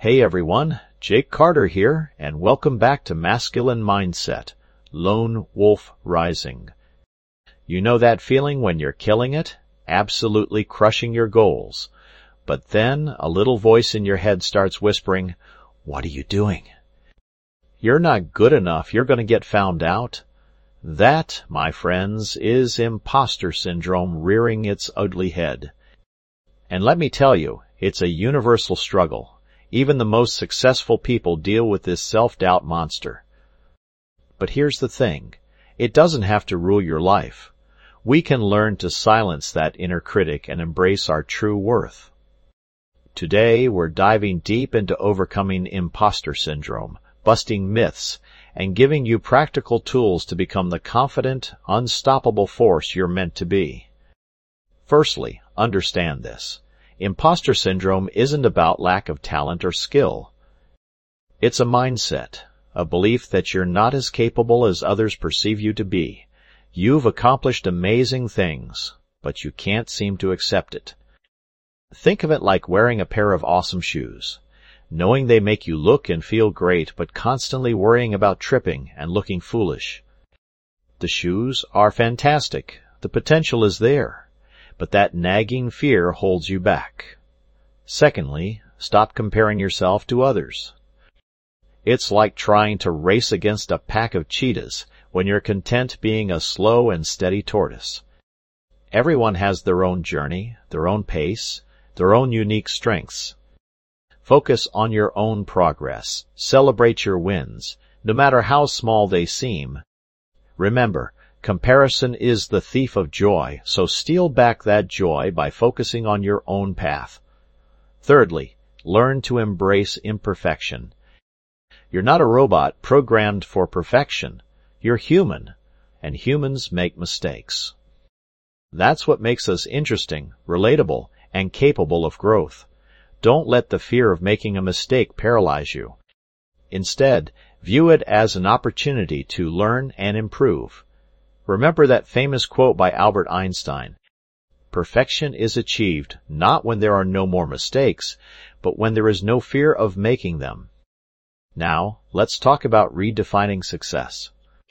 Hey everyone, Jake Carter here, and welcome back to Masculine Mindset, Lone Wolf Rising. You know that feeling when you're killing it, absolutely crushing your goals, but then a little voice in your head starts whispering, "What are you doing? You're not good enough, you're going to get found out." That, my friends, is imposter syndrome rearing its ugly head. And let me tell you, it's a universal struggle. Even the most successful people deal with this self-doubt monster. But here's the thing. It doesn't have to rule your life. We can learn to silence that inner critic and embrace our true worth. Today, we're diving deep into overcoming imposter syndrome, busting myths, and giving you practical tools to become the confident, unstoppable force you're meant to be. Firstly, understand this. Imposter syndrome isn't about lack of talent or skill. It's a mindset, a belief that you're not as capable as others perceive you to be. You've accomplished amazing things, but you can't seem to accept it. Think of it like wearing a pair of awesome shoes, knowing they make you look and feel great, but constantly worrying about tripping and looking foolish. The shoes are fantastic. The potential is there. But that nagging fear holds you back. Secondly, stop comparing yourself to others. It's like trying to race against a pack of cheetahs when you're content being a slow and steady tortoise. Everyone has their own journey, their own pace, their own unique strengths. Focus on your own progress. Celebrate your wins, no matter how small they seem. Remember, comparison is the thief of joy, so steal back that joy by focusing on your own path. Thirdly, learn to embrace imperfection. You're not a robot programmed for perfection. You're human, and humans make mistakes. That's what makes us interesting, relatable, and capable of growth. Don't let the fear of making a mistake paralyze you. Instead, view it as an opportunity to learn and improve. Remember that famous quote by Albert Einstein. Perfection is achieved not when there are no more mistakes, but when there is no fear of making them. Now, let's talk about redefining success.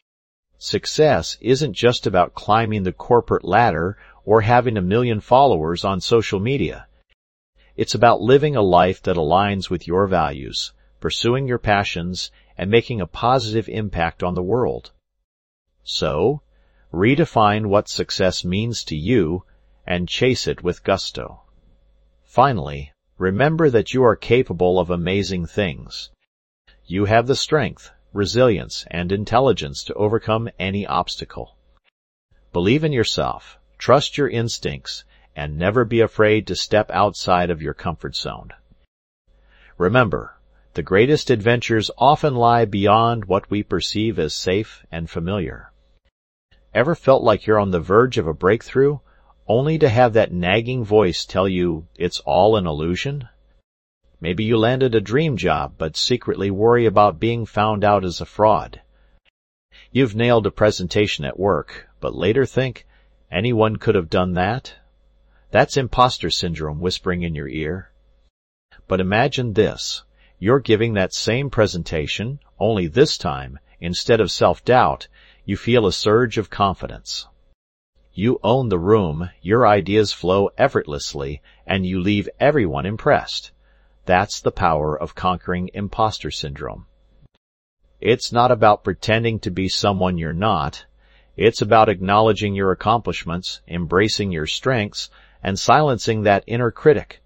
Success isn't just about climbing the corporate ladder or having 1 million followers on social media. It's about living a life that aligns with your values, pursuing your passions, and making a positive impact on the world. So, redefine what success means to you and chase it with gusto. Finally, remember that you are capable of amazing things. You have the strength, resilience, and intelligence to overcome any obstacle. Believe in yourself, trust your instincts, and never be afraid to step outside of your comfort zone. Remember, the greatest adventures often lie beyond what we perceive as safe and familiar. Ever felt like you're on the verge of a breakthrough, only to have that nagging voice tell you it's all an illusion? Maybe you landed a dream job, but secretly worry about being found out as a fraud. You've nailed a presentation at work, but later think, anyone could have done that? That's imposter syndrome whispering in your ear. But imagine this. You're giving that same presentation, only this time, instead of self-doubt, you feel a surge of confidence. You own the room, your ideas flow effortlessly, and you leave everyone impressed. That's the power of conquering imposter syndrome. It's not about pretending to be someone you're not. It's about acknowledging your accomplishments, embracing your strengths, and silencing that inner critic.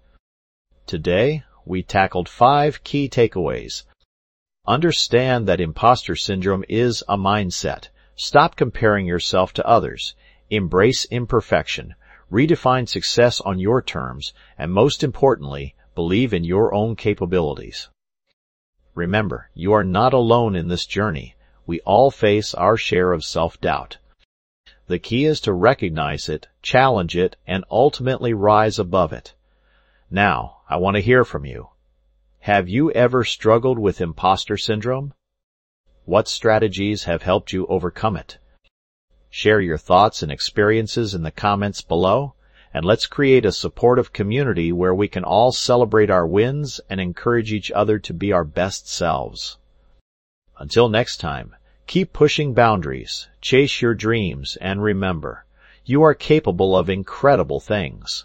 Today, we tackled 5 key takeaways. Understand that imposter syndrome is a mindset. Stop comparing yourself to others. Embrace imperfection. Redefine success on your terms. And most importantly, believe in your own capabilities. Remember, you are not alone in this journey. We all face our share of self-doubt. The key is to recognize it, challenge it, and ultimately rise above it. Now, I want to hear from you. Have you ever struggled with imposter syndrome? What strategies have helped you overcome it? Share your thoughts and experiences in the comments below. and let's create a supportive community where we can all celebrate our wins and encourage each other to be our best selves. Until next time, keep pushing boundaries, chase your dreams, and remember, you are capable of incredible things.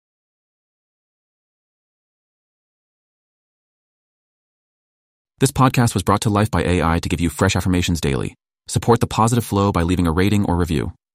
This podcast was brought to life by AI to give you fresh affirmations daily. Support the positive flow by leaving a rating or review.